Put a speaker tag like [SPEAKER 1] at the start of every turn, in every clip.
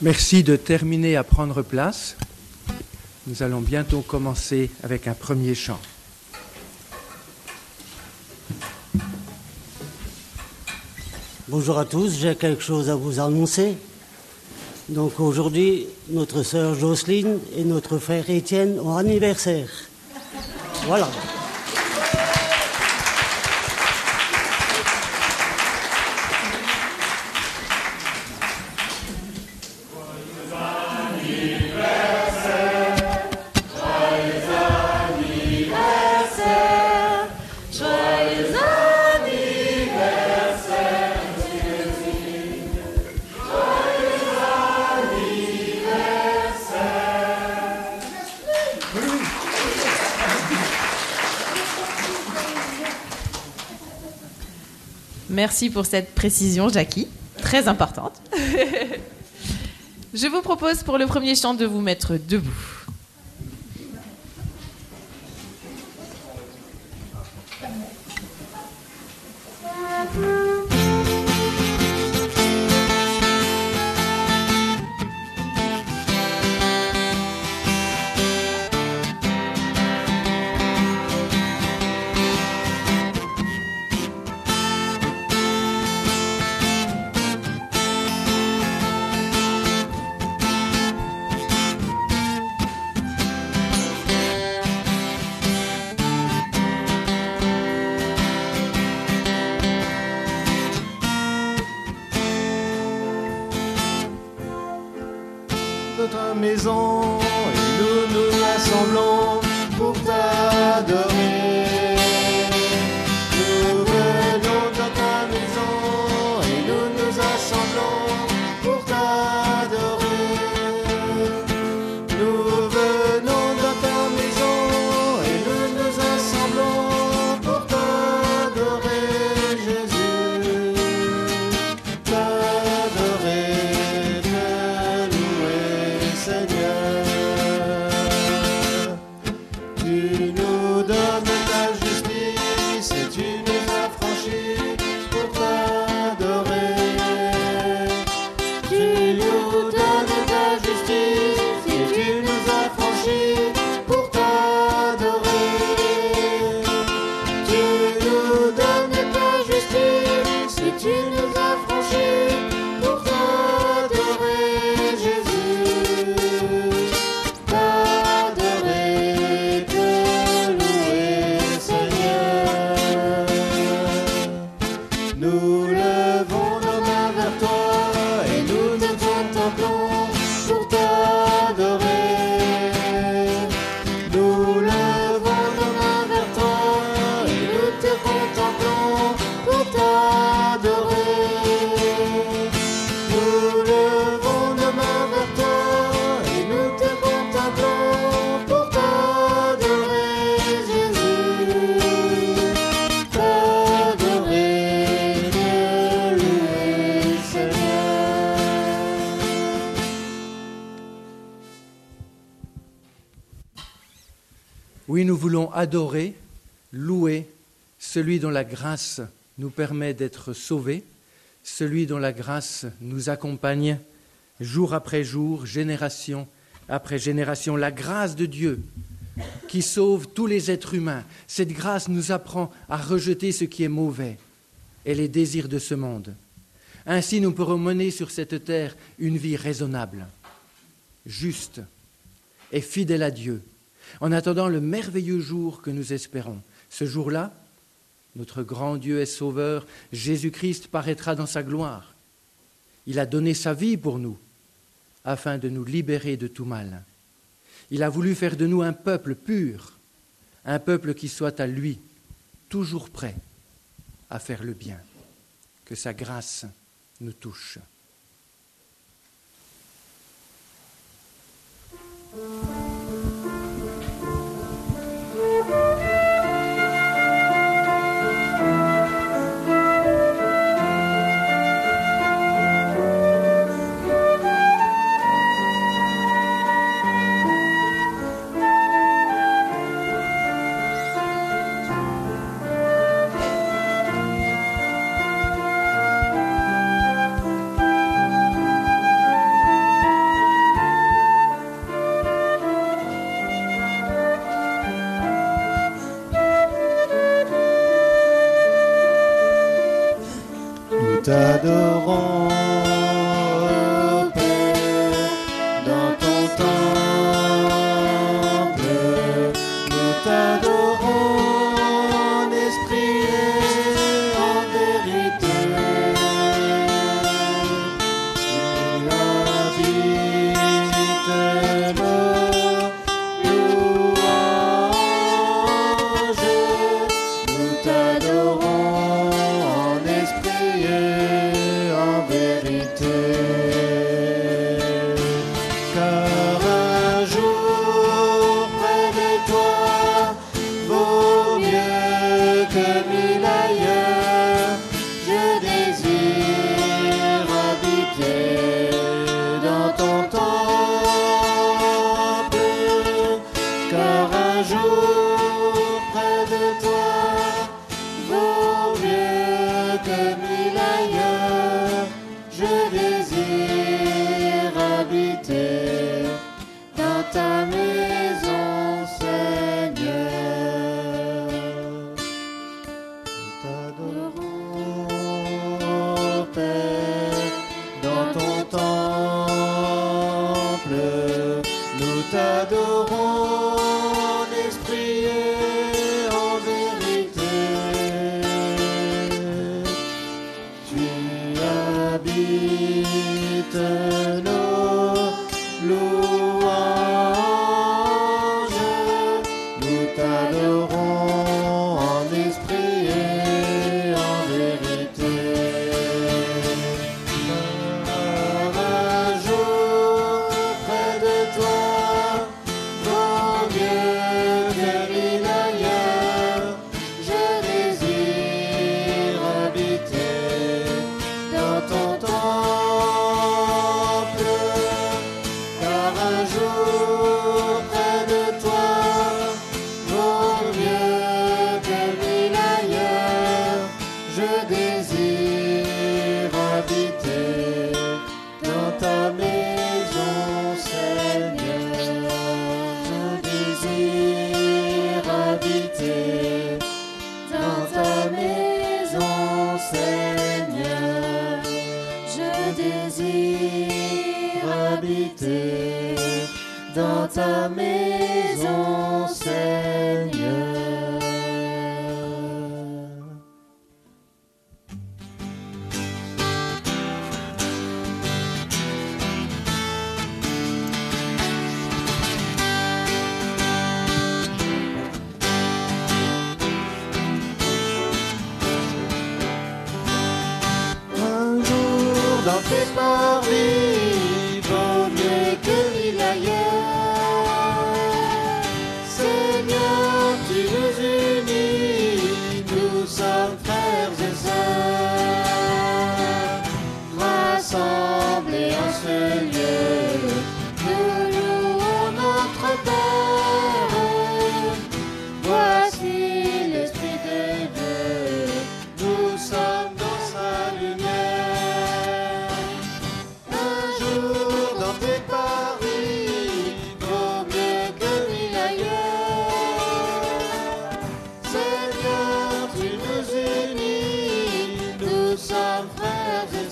[SPEAKER 1] Merci de terminer à prendre place. Nous allons bientôt commencer avec un premier chant.
[SPEAKER 2] Bonjour à tous, j'ai quelque chose à vous annoncer. Donc aujourd'hui, notre sœur Jocelyne et notre frère Étienne ont anniversaire. Voilà.
[SPEAKER 3] Merci pour cette précision, Jackie, très importante. Je vous propose pour le premier chant de vous mettre debout.
[SPEAKER 4] Notre maison et nous nous rassemblons pour t'adorer. Nous venons dans ta maison et nous nous rassemblons pour t'adorer. Nous venons dans ta maison et nous nous rassemblons pour t'adorer, Jésus. T'adorer. Seigneur, tu nous donnes ta justice et tu nous as franchis pour t'adorer. Tu nous donnes ta justice et tu nous as franchis pour t'adorer. Tu nous donnes ta justice et tu nous as franchis pour t'adorer, Jésus. Nous levons nos mains vers toi et nous te contemplons pour t'adorer. Nous levons nos mains vers toi et nous te contemplons pour t'adorer. Nous levons nos mains vers toi et nous te contemplons pour t'adorer, Jésus. T'adorer.
[SPEAKER 1] Oui, nous voulons adorer, louer celui dont la grâce nous permet d'être sauvés, celui dont la grâce nous accompagne jour après jour, génération après génération. La grâce de Dieu qui sauve tous les êtres humains. Cette grâce nous apprend à rejeter ce qui est mauvais et les désirs de ce monde. Ainsi, nous pourrons mener sur cette terre une vie raisonnable, juste et fidèle à Dieu, en attendant le merveilleux jour que nous espérons. Ce jour-là, notre grand Dieu et Sauveur, Jésus-Christ, paraîtra dans sa gloire. Il a donné sa vie pour nous, afin de nous libérer de tout mal. Il a voulu faire de nous un peuple pur, un peuple qui soit à lui, toujours prêt à faire le bien. Que sa grâce nous touche.
[SPEAKER 4] t'adorons, Père, dans ton temple. Nous t'adorons en esprit et en vérité. Tu habites nos louanges. Nous t'adorons en esprit et en vérité. Car un jour près de toi vaut mieux que 1000 ailleurs. Je désire habiter dans ton temple. Car un jour près de toi vaut mieux que 1000 ailleurs. Je désire habiter dans ta maison, Seigneur. Nous t'adorons, Père, dans ton temple. Nous t'adorons en esprit et en vérité. Tu habites nos louanges. Nous t'adorons en esprit et en vérité. Car un jour près de toi vaut mieux que 1000 ailleurs. Je désire habiter dans ton temple. Car un jour près de toi vaut mieux que 1000 ailleurs. Je désire habiter dans ta maison, Seigneur. Je désire habiter dans ta maison, Seigneur. Je désire habiter dans ta maison, Seigneur. Un jour dans tes parvis vaut mieux que 1000 ailleurs. Seigneur, tu nous unis, nous sommes frères et sœurs. Rassemblés en ce lieu, nous louons notre Père. Voici l'Esprit de Dieu, nous sommes dans sa lumière. Un jour dans tes paris vaut mieux que 1000 ailleurs. Seigneur, tu nous unis, nous sommes frères et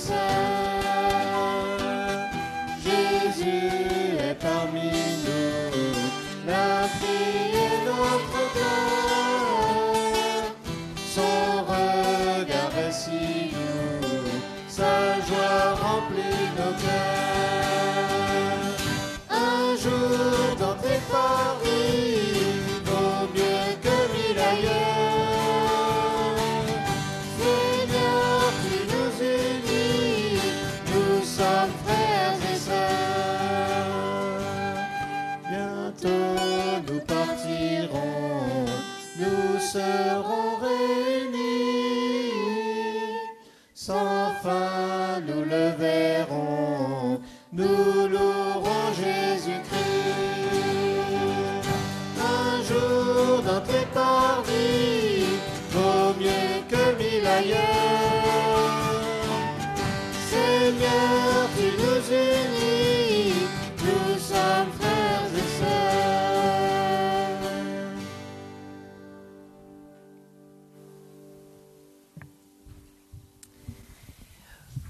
[SPEAKER 4] sœurs. Jésus est parmi nous, la vie est notre cœur. Son regard est si doux, sa joie remplit nos cœurs. Un jour dans tes paris vaut mieux que 1000 ailleurs. Seigneur, tu nous unis, nous sommes frères et sœurs.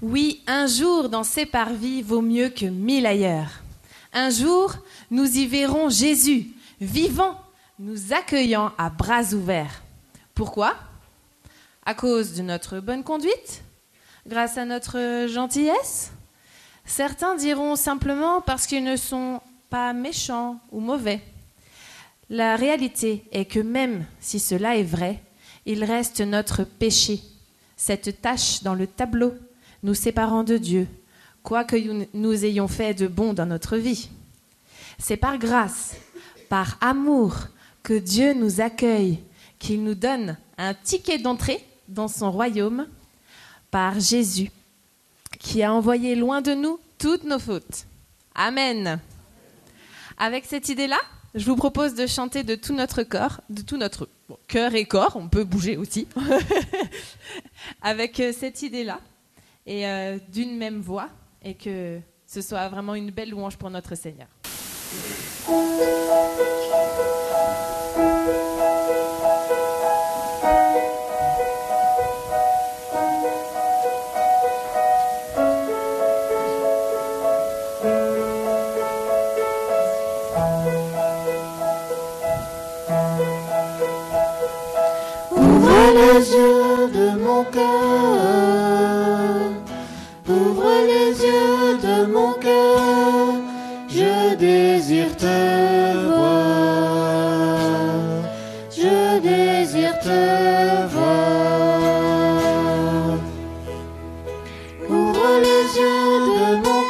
[SPEAKER 3] Oui, un jour dans ces parvis vaut mieux que 1000 ailleurs. Un jour, nous y verrons Jésus, vivant, nous accueillant à bras ouverts. Pourquoi ? À cause de notre bonne conduite ? Grâce à notre gentillesse ? Certains diront simplement parce qu'ils ne sont pas méchants ou mauvais. La réalité est que même si cela est vrai, il reste notre péché, cette tache dans le tableau nous séparant de Dieu, quoi que nous ayons fait de bon dans notre vie. C'est par grâce, par amour, que Dieu nous accueille, qu'il nous donne un ticket d'entrée dans son royaume, par Jésus, qui a envoyé loin de nous toutes nos fautes. Amen. Avec cette idée-là, je vous propose de chanter de tout notre corps, de tout notre cœur et corps, on peut bouger aussi, avec cette idée-là, et d'une même voix, et que ce soit vraiment une belle louange pour notre Seigneur.
[SPEAKER 4] Ouvre les yeux de mon cœur, ouvre les yeux de mon cœur, je désire te voir, je désire te voir. Ouvre les yeux de mon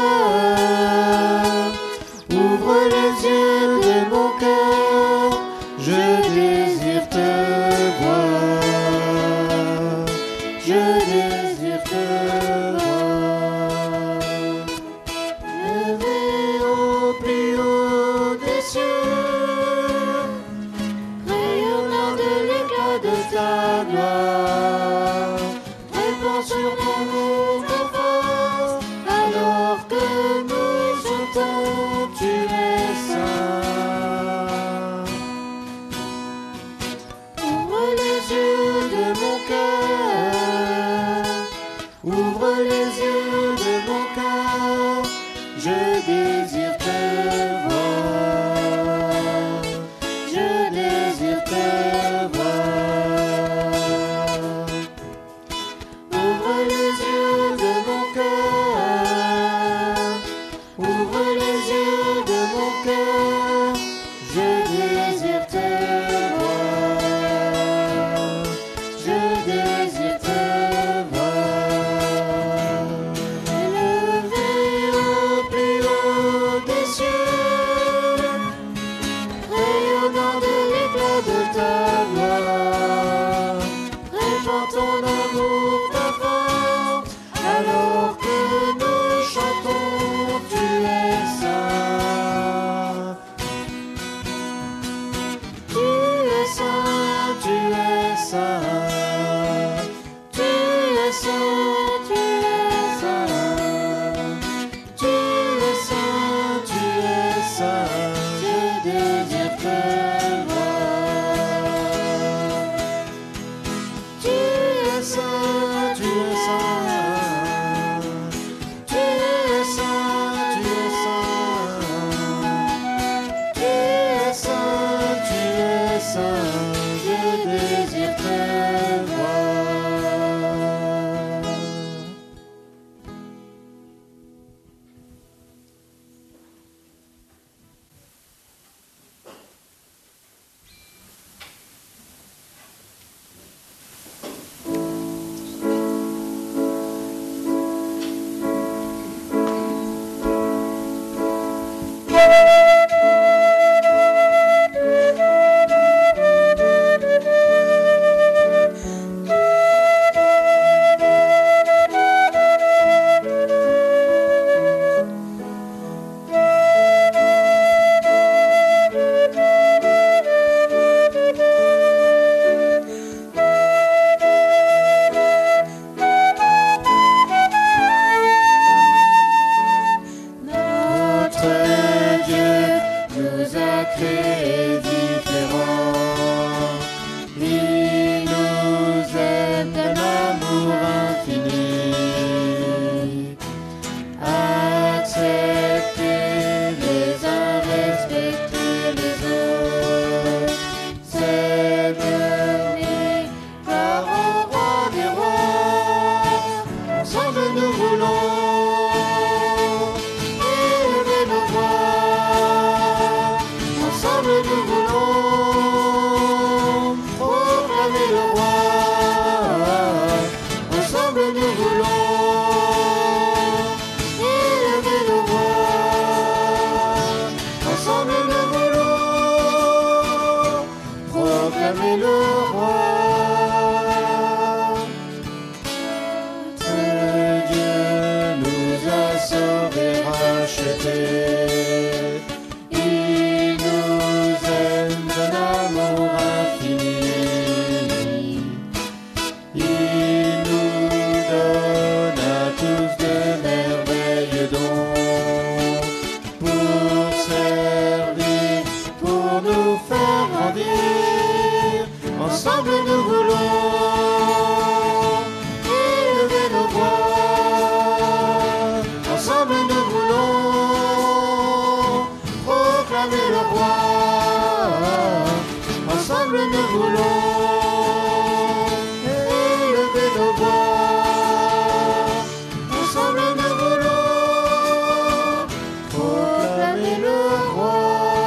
[SPEAKER 4] cœur, ouvre les yeux de mon cœur, je désire te voir, je désire te voir. Levé au plus haut des cieux, rayonnant de l'éclat de ta gloire, répand sur ton nom ta force, alors que nous chantons, tu es saint. Ouvre les yeux de mon cœur, ouvre les yeux de mon cœur, je désire te voir, je désire te voir. Ouvre les yeux de mon cœur, ouvre les yeux de mon cœur, je désire te voir, je désire te voir. Élevé au plus haut des cieux, rayonnant de l'éclat de ta gloire, répand ton amour, ta force, alors que nous chantons, tu es saint. Tu es saint, tu es saint, tu es saint, tu es saint, tu es saint, tu es saint, je désire te voir. Tu es saint, tu es saint, tu es saint, tu es saint, tu es saint, tu es saint, je désire te voir. Notre Dieu nous a créés différents. Il nous aime d'un amour infini. voulons élever nos voix. Ensemble nous voulons proclamer le roi.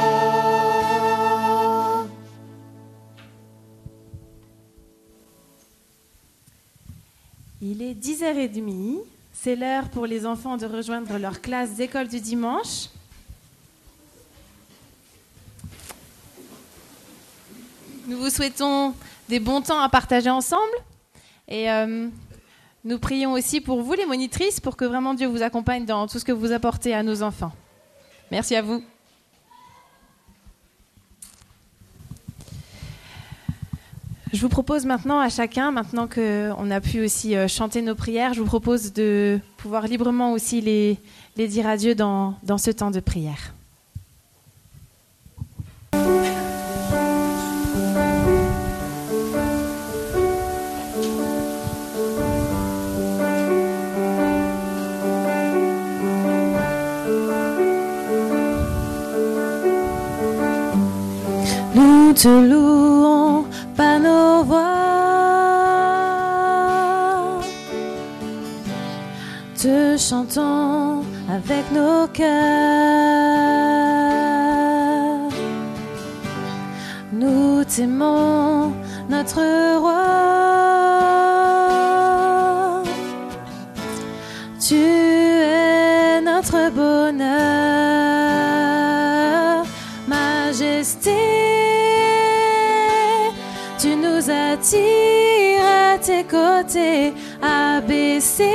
[SPEAKER 3] Il est 10h30. C'est l'heure pour les enfants de rejoindre leur classe d'école du dimanche. Nous vous souhaitons des bons temps à partager ensemble. Et nous prions aussi pour vous, les monitrices, pour que vraiment Dieu vous accompagne dans tout ce que vous apportez à nos enfants. Merci à vous. Je vous propose maintenant à chacun, maintenant qu'on a pu aussi chanter nos prières, je vous propose de pouvoir librement aussi les dire à Dieu dans ce temps de prière. Nous te louons par nos voix, te chantons avec nos cœurs. Nous t'aimons, notre roi. Tu es notre bonheur, majesté. Tu nous attires à tes côtés, abaissés.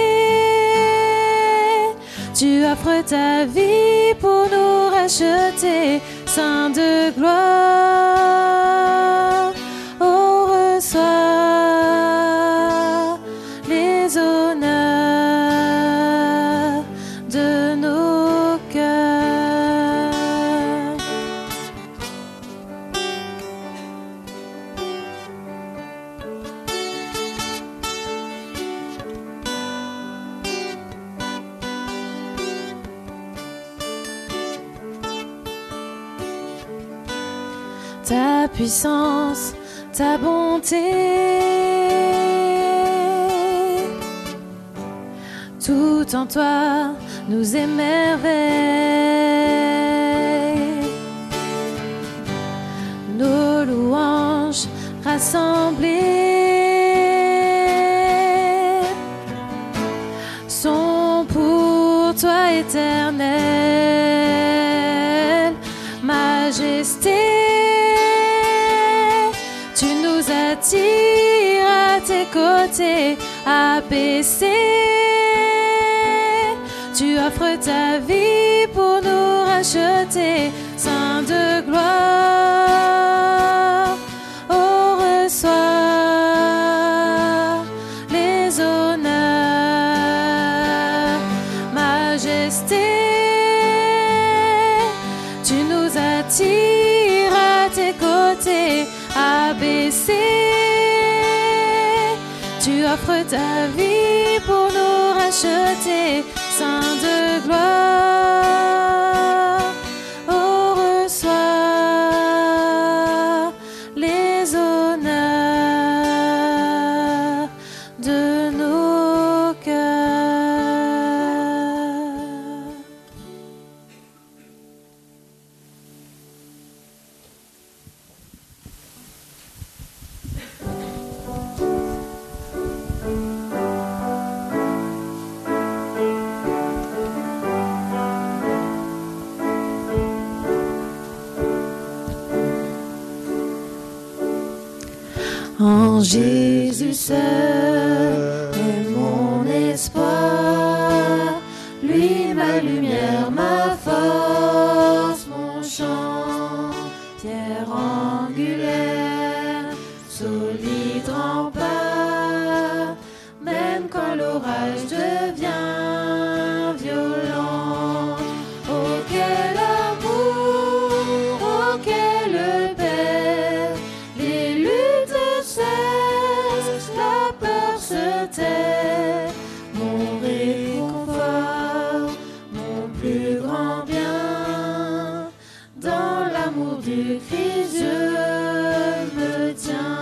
[SPEAKER 3] Tu offres ta vie pour nous racheter, Saint de gloire. Oh, reçois les honneurs de nos cœurs. Ta puissance, ta bonté, tout en toi nous émerveille. Nos louanges rassemblées sont pour toi éternelle majesté. Tu nous attires à tes côtés, abaissés. Tu offres ta vie pour nous racheter, Saint de gloire. Oh, reçois les honneurs, majesté. Tu nous attires à tes côtés, abaissé. Tu offres ta vie pour nous racheter, Saint de gloire. Oh, reçois les honneurs de nos cœurs. En Jésus seul est mon espoir, lui ma lumière, ma force, mon chant, pierre angulaire, solide rempart, même quand l'orage devient violent. Oh quel amour, oh quelle paix, les luttes cessent, la peur se tait, mon réconfort, mon plus grand bien, dans l'amour du Christ je me tiens.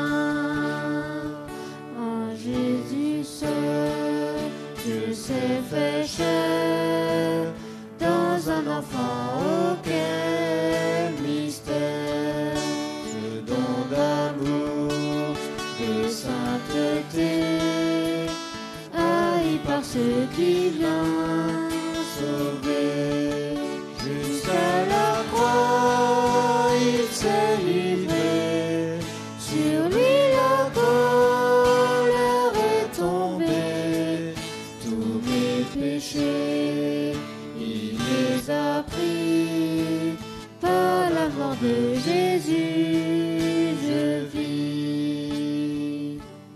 [SPEAKER 4] ce qui vient sauver. Jusqu'à la croix, il s'est livré. Sur lui la colère est tombée. Tous mes péchés, il les a pris. Par la mort de Jésus, je vis.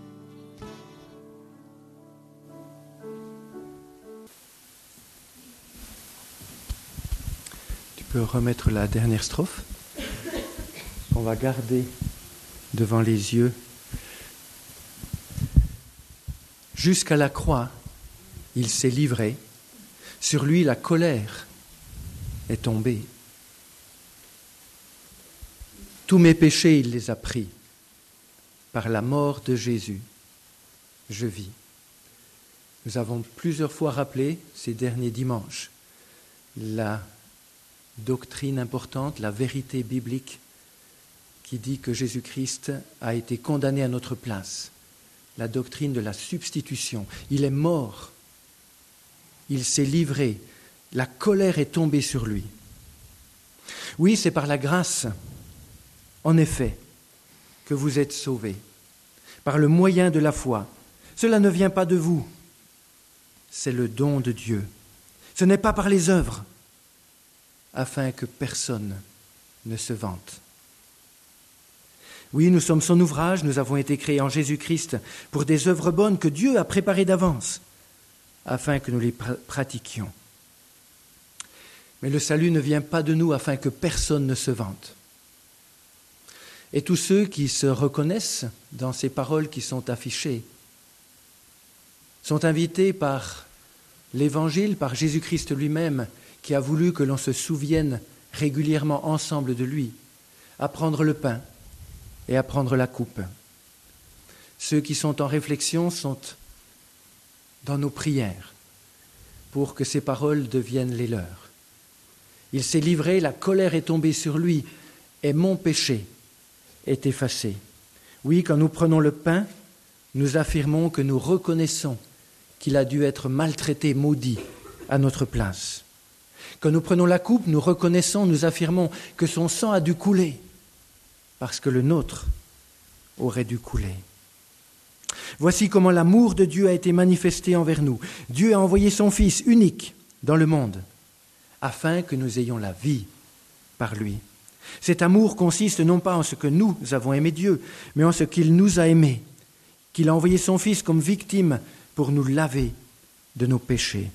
[SPEAKER 1] Tu peux remettre la dernière strophe. On va garder devant les yeux. Jusqu'à la croix, il s'est livré. Sur lui, la colère est tombée. Tous mes péchés, il les a pris. Par la mort de Jésus, je vis. Nous avons plusieurs fois rappelé ces derniers dimanches la doctrine importante, la vérité biblique qui dit que Jésus-Christ a été condamné à notre place. La doctrine de la substitution. Il est mort. Il s'est livré. La colère est tombée sur lui. Oui, c'est par la grâce, en effet, que vous êtes sauvés, par le moyen de la foi. Cela ne vient pas de vous, c'est le don de Dieu. Ce n'est pas par les œuvres, afin que personne ne se vante. Oui, nous sommes son ouvrage, nous avons été créés en Jésus-Christ pour des œuvres bonnes que Dieu a préparées d'avance, afin que nous les pratiquions. Mais le salut ne vient pas de nous afin que personne ne se vante. Et tous ceux qui se reconnaissent dans ces paroles qui sont affichées sont invités par l'Évangile, par Jésus-Christ lui-même, qui a voulu que l'on se souvienne régulièrement ensemble de lui, à prendre le pain et à prendre la coupe. Ceux qui sont en réflexion sont dans nos prières pour que ces paroles deviennent les leurs. Il s'est livré, la colère est tombée sur lui et mon péché est effacé. Oui, quand nous prenons le pain, nous affirmons que nous reconnaissons qu'il a dû être maltraité, maudit à notre place. Quand nous prenons la coupe, nous reconnaissons, nous affirmons que son sang a dû couler parce que le nôtre aurait dû couler. Voici comment l'amour de Dieu a été manifesté envers nous. Dieu a envoyé son Fils unique dans le monde afin que nous ayons la vie par lui. Cet amour consiste non pas en ce que nous avons aimé Dieu, mais en ce qu'il nous a aimés, qu'il a envoyé son Fils comme victime pour nous laver de nos péchés.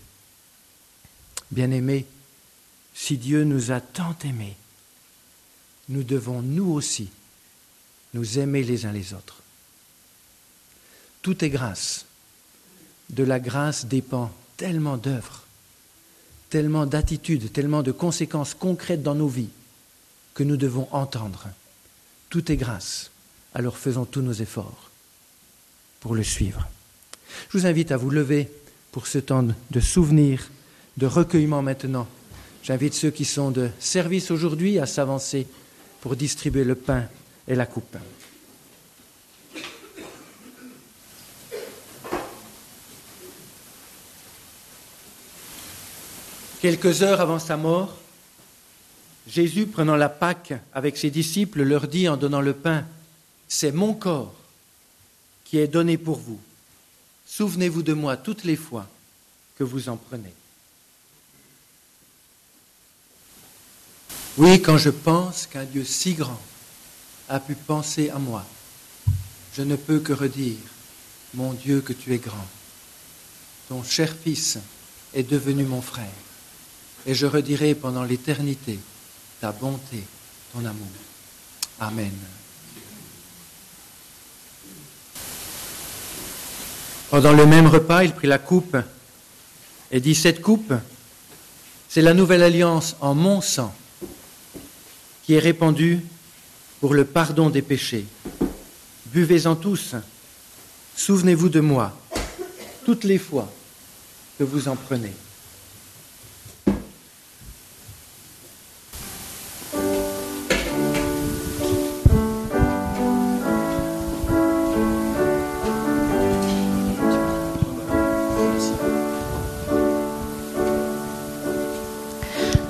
[SPEAKER 1] Bien-aimés, si Dieu nous a tant aimés, nous devons nous aussi nous aimer les uns les autres. Tout est grâce. De la grâce dépend tellement d'œuvres, tellement d'attitudes, tellement de conséquences concrètes dans nos vies que nous devons entendre. Tout est grâce. Alors faisons tous nos efforts pour le suivre. Je vous invite à vous lever pour ce temps de souvenir, de recueillement maintenant. J'invite ceux qui sont de service aujourd'hui à s'avancer pour distribuer le pain et la coupe. Quelques heures avant sa mort, Jésus, prenant la Pâque avec ses disciples, leur dit en donnant le pain, « C'est mon corps qui est donné pour vous. Souvenez-vous de moi toutes les fois que vous en prenez. » Oui, quand je pense qu'un Dieu si grand a pu penser à moi, je ne peux que redire, « Mon Dieu, que tu es grand. Ton cher Fils est devenu mon frère. Et je redirai pendant l'éternité ta bonté, ton amour. » Amen. Pendant le même repas, il prit la coupe et dit, « Cette coupe, c'est la nouvelle alliance en mon sang qui est répandue pour le pardon des péchés. Buvez-en tous, souvenez-vous de moi, toutes les fois que vous en prenez. »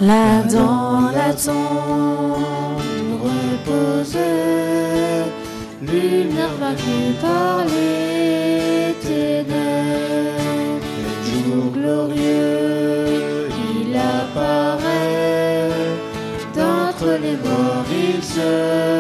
[SPEAKER 4] Là dans la tombe reposait, lumière vaincue par les ténèbres. Jour glorieux, il apparaît, d'entre les morts il se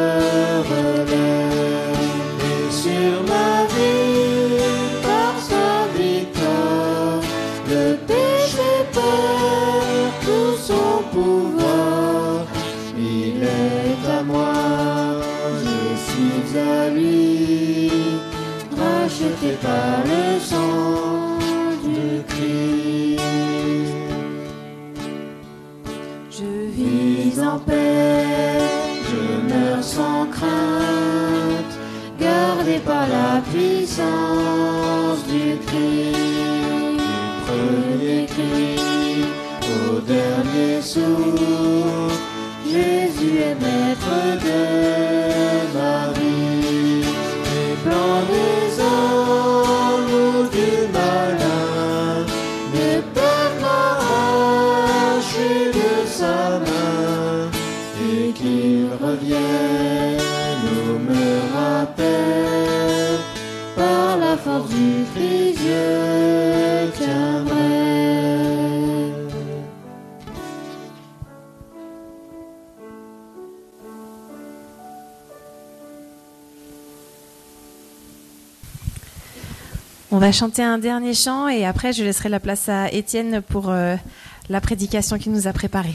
[SPEAKER 4] relève. Et sur ma vie, par sa victoire, le péché perd tout son pouvoir. Il est à moi, je suis à lui, racheté par le sang du Christ. Je vis en paix, je meurs sans crainte, gardé par la puissance du Christ. Du premier cri au dernier souffle, Jésus est maître de ma vie. Les plans des hommes ou du malin ne peuvent m'arracher de sa main, et qu'il revienne ou me rappelle, par la force du Christ je tiendrai.
[SPEAKER 3] On va chanter un dernier chant et après je laisserai la place à Étienne pour la prédication qu'il nous a préparée.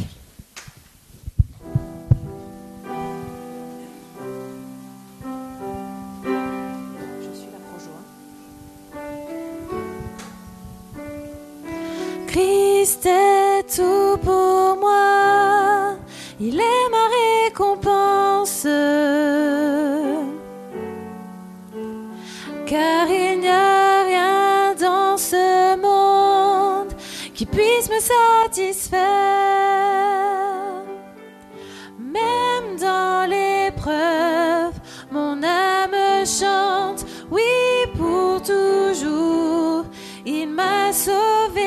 [SPEAKER 3] Christ est tout pour moi, il est ma récompense, car il n'y a rien dans ce monde qui puisse me satisfaire. Même dans l'épreuve, mon âme chante, oui pour toujours, il m'a sauvé.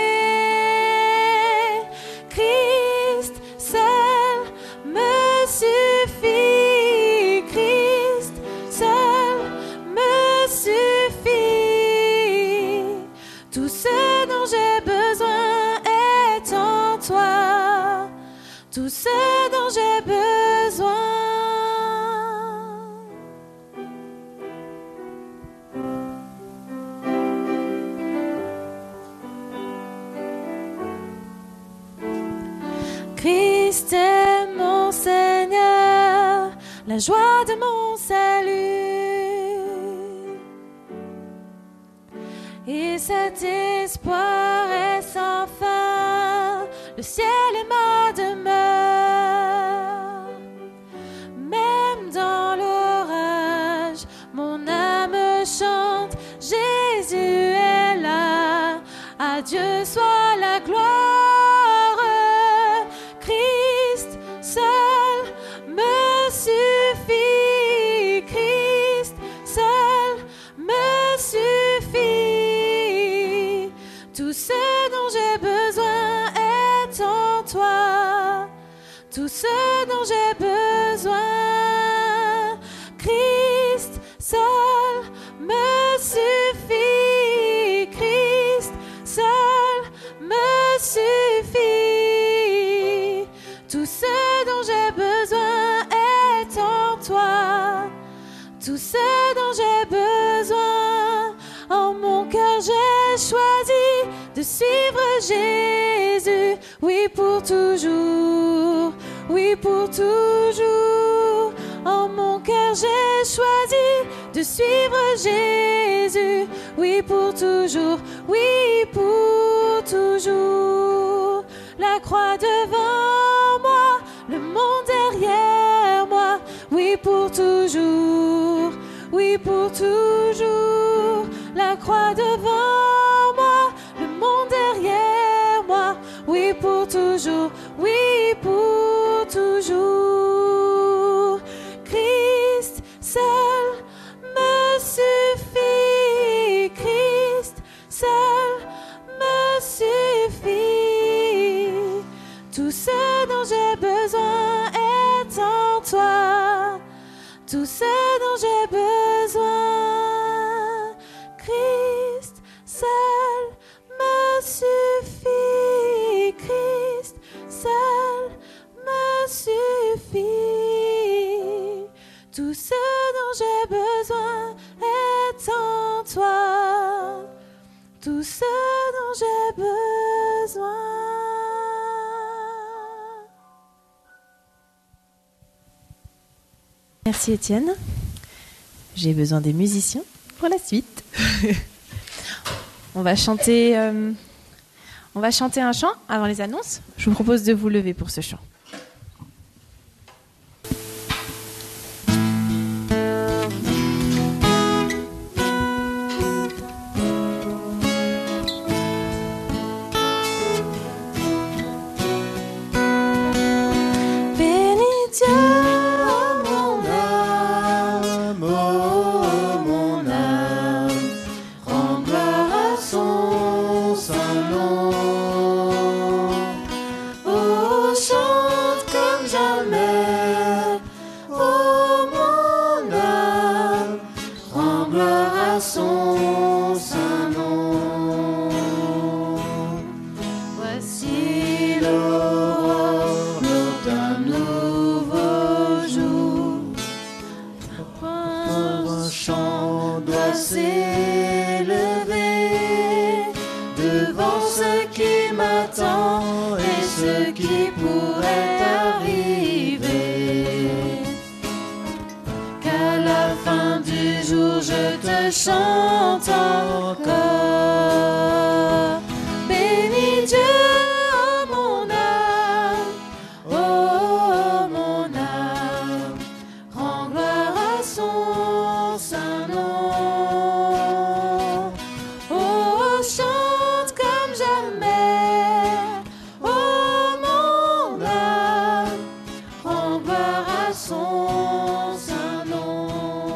[SPEAKER 3] Christ seul me suffit, Christ seul me suffit. Tout ce dont j'ai besoin est en toi, tout ce dont j'ai besoin. Christ est mon Seigneur, la joie de mon salut. Et cet espoir est sans fin, le ciel est ma demeure. Même dans l'orage, mon âme chante, Jésus est là, à Dieu soit la gloire. Christ seul me suffit, Christ seul me suffit. Tout ce dont j'ai besoin est en toi, tout ce dont j'ai besoin. Christ seul me suffit, Christ seul me suffit. Tout ce dont j'ai besoin est en toi, tout ce dont j'ai besoin. En mon cœur j'ai choisi de suivre Jésus, oui pour toujours, oui pour toujours. En mon cœur j'ai choisi de suivre Jésus, oui pour toujours, oui pour toujours. La croix devant moi, le monde derrière moi, oui pour toujours, oui pour toujours. La croix devant moi, le monde derrière moi, oui pour toujours, oui pour toujours. Christ seul me suffit, Christ seul me suffit. Tout seul tout ce dont j'ai besoin. Christ seul me suffit, Christ seul me suffit. Tout ce dont j'ai besoin est en toi, tout ce dont j'ai besoin. Merci Étienne. J'ai besoin des musiciens pour la suite. On va chanter un chant avant les annonces. Je vous propose de vous lever pour ce chant.
[SPEAKER 5] Chante encore, bénis Dieu, oh mon âme, rends gloire à son saint nom. Oh, chante comme jamais, oh mon âme, rends gloire à son saint nom.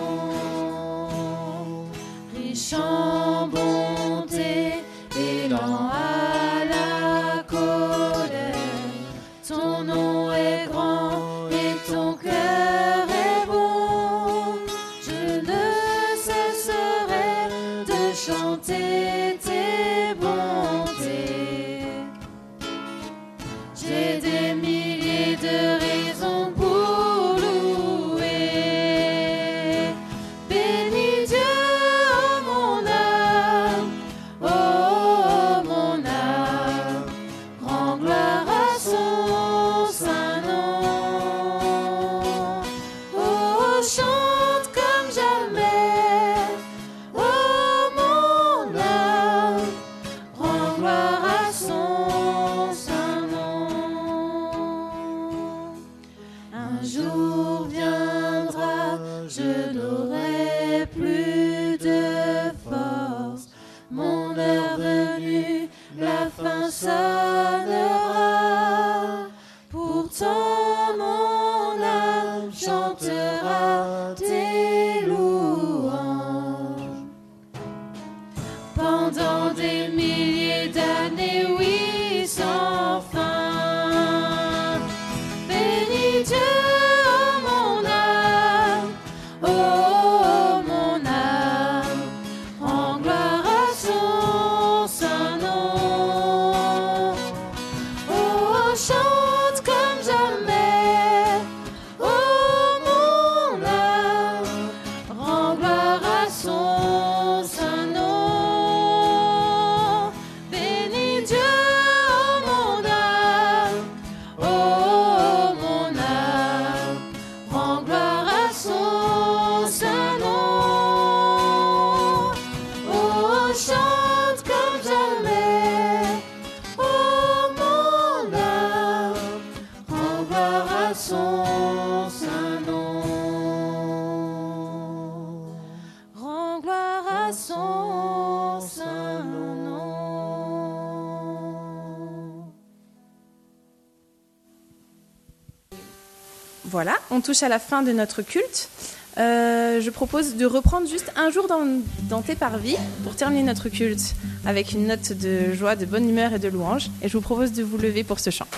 [SPEAKER 5] En bonté et lent à la colère, ton nom est grand et ton cœur est bon. Je ne cesserai de chanter tes bontés. J'ai des milliers de raisons pour louer. Bénis Dieu, sonnera. Pourtant mon âme chantera tes louanges. Pendant des milliers d'années, oui, sans fin. Bénis Dieu, oh mon âme, rends gloire à son saint nom. Chante comme jamais, oh mon âme, rends gloire à son saint nom. Bénis Dieu, oh mon âme, rends gloire à son saint nom. Oh, chante comme jamais, oh mon âme, rends gloire à son saint nom. Rends gloire à son saint nom.
[SPEAKER 3] Voilà, on touche à la fin de notre culte. Je propose de reprendre juste un jour dans tes parvis pour terminer notre culte avec une note de joie, de bonne humeur et de louange. Et je vous propose de vous lever pour ce chant.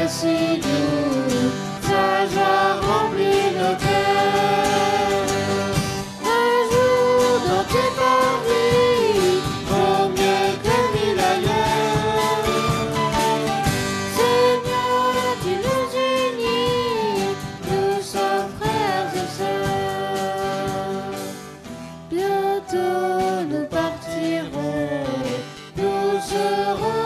[SPEAKER 4] est si doux, sa joie remplit nos cœurs. Un jour dans tes parvis vaut mieux que 1000 ailleurs. Seigneur, tu nous unis, nous sommes frères et sœurs. Bientôt nous partirons, nous serons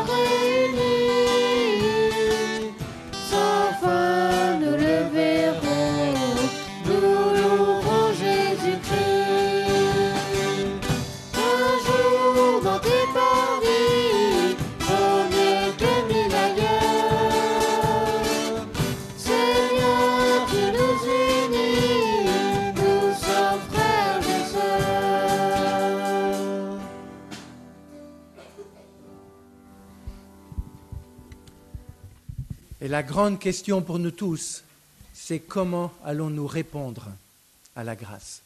[SPEAKER 4] réunis. Sans fin nous le verrons, nous louerons Jésus-Christ. Un jour dans tes parvis vaut mieux que 1000 ailleurs. Seigneur, tu nous unis, nous sommes frères et sœurs.
[SPEAKER 1] Et la grande question pour nous tous, c'est comment allons-nous répondre à la grâce?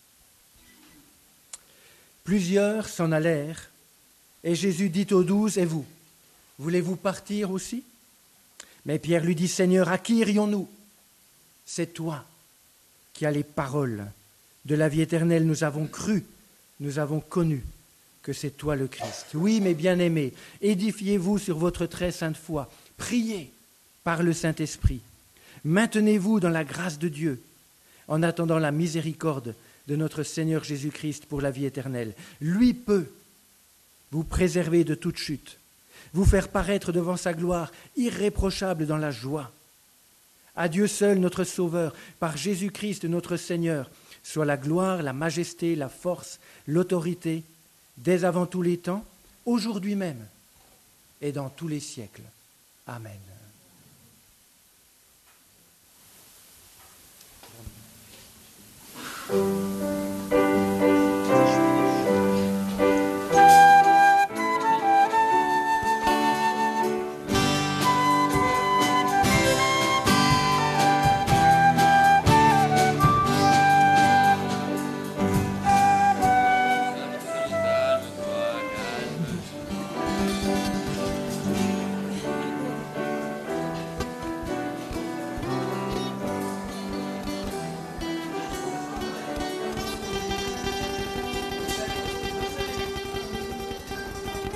[SPEAKER 1] Plusieurs s'en allèrent, et Jésus dit aux 12, « Et vous, voulez-vous partir aussi ?» Mais Pierre lui dit, « Seigneur, à qui irions-nous? C'est toi qui as les paroles de la vie éternelle. Nous avons cru, nous avons connu que c'est toi le Christ. Oui, mes bien-aimés, édifiez-vous sur votre très sainte foi, priez par le Saint-Esprit. Maintenez-vous dans la grâce de Dieu, en attendant la miséricorde de notre Seigneur Jésus-Christ pour la vie éternelle. Lui peut vous préserver de toute chute, vous faire paraître devant sa gloire irréprochable dans la joie. À Dieu seul, notre Sauveur, par Jésus-Christ notre Seigneur, soit la gloire, la majesté, la force, l'autorité, dès avant tous les temps, aujourd'hui même et dans tous les siècles. Amen.